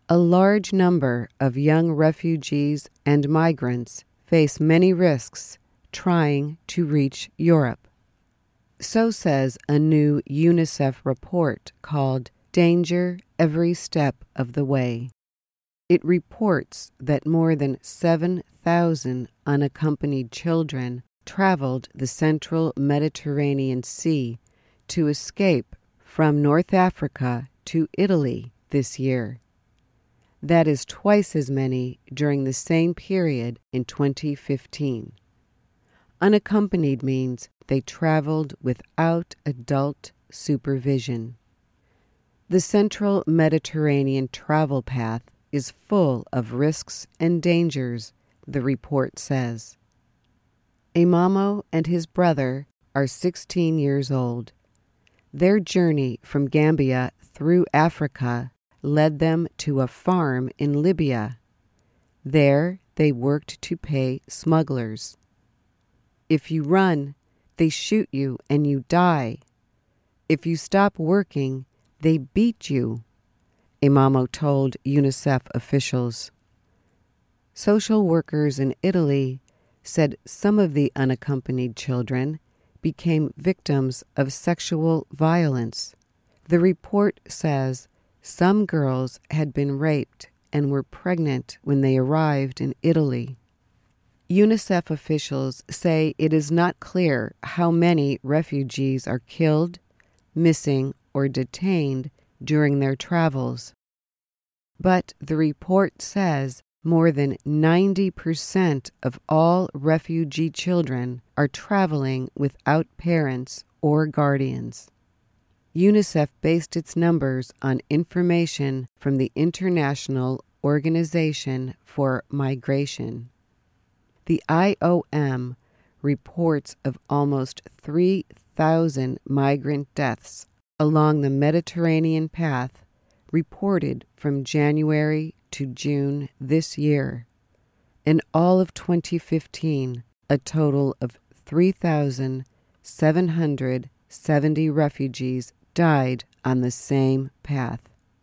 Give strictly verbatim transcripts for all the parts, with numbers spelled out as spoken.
A large number of young refugees and migrants face many risks trying to reach Europe. So says a new UNICEF report called Danger Every Step of the Way. It reports that more than seven thousand unaccompanied children traveled the central Mediterranean Sea to escape from North Africa to Italy this year. That is twice as many during the same period in twenty fifteen. Unaccompanied means they traveled without adult supervision. The central Mediterranean travel path is full of risks and dangers, the report says. Imamo and his brother are sixteen years old. Their journey from Gambia through Africa led them to a farm in Libya. There they worked to pay smugglers. If you run, they shoot you and you die. If you stop working, they beat you, Imamo told UNICEF officials. Social workers in Italy said some of the unaccompanied children became victims of sexual violence. The report says some girls had been raped and were pregnant when they arrived in Italy. UNICEF officials say it is not clear how many refugees are killed, missing, or detained during their travels. But the report says more than ninety percent of all refugee children are traveling without parents or guardians. UNICEF based its numbers on information from the International Organization for Migration. The I O M reports of almost three thousand migrant deaths along the Mediterranean path reported from January to June this year. In all of twenty fifteen, a total of three thousand seven hundred seventy refugees died on the same path.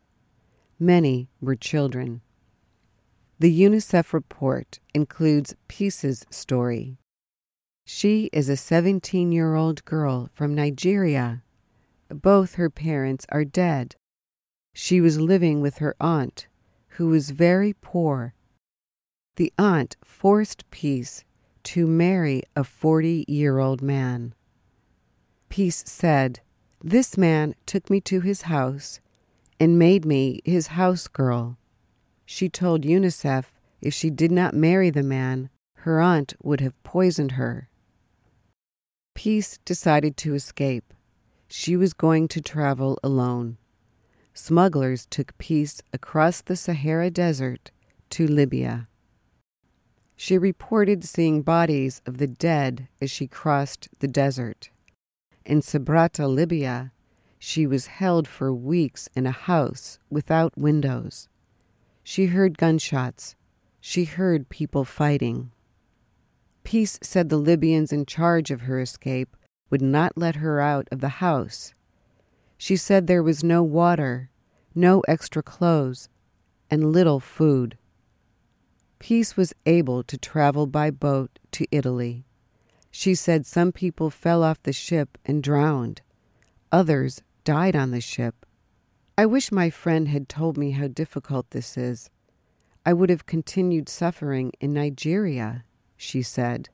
Many were children. The UNICEF report includes Peace's story. She is a seventeen-year-old girl from Nigeria. Both her parents are dead. She was living with her aunt, who was very poor. The aunt forced Peace to marry a forty-year-old man. Peace said, "This man took me to his house and made me his house girl." She told UNICEF if she did not marry the man, her aunt would have poisoned her. Peace decided to escape. She was going to travel alone. Smugglers took Peace across the Sahara Desert to Libya. She reported seeing bodies of the dead as she crossed the desert. In Sabratha, Libya, she was held for weeks in a house without windows. She heard gunshots. She heard people fighting. Peace said the Libyans in charge of her escape would not let her out of the house. She said there was no water, no extra clothes, and little food. Peace was able to travel by boat to Italy. She said some people fell off the ship and drowned. Others died on the ship. "I wish my friend had told me how difficult this is. I would have continued suffering in Nigeria," she said.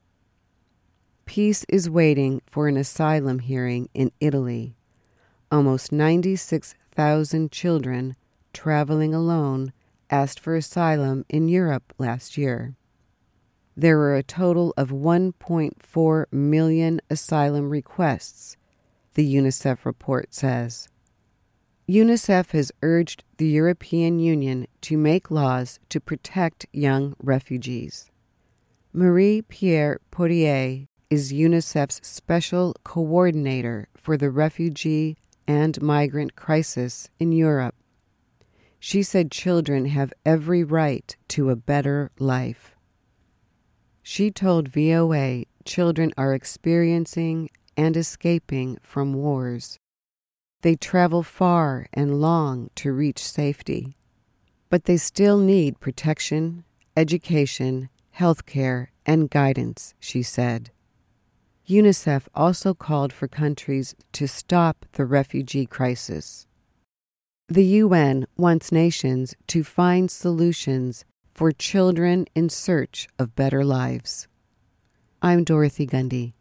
Peace is waiting for an asylum hearing in Italy. Almost ninety-six thousand children traveling alone asked for asylum in Europe last year. There were a total of one point four million asylum requests, the UNICEF report says. UNICEF has urged the European Union to make laws to protect young refugees. Marie-Pierre Poirier is UNICEF's special coordinator for the refugee and migrant crisis in Europe. She said children have every right to a better life. She told V O A children are experiencing and escaping from wars. They travel far and long to reach safety. But they still need protection, education, health care, and guidance, she said. UNICEF also called for countries to stop the refugee crisis. The U N wants nations to find solutions for children in search of better lives. I'm Dorothy Gundy.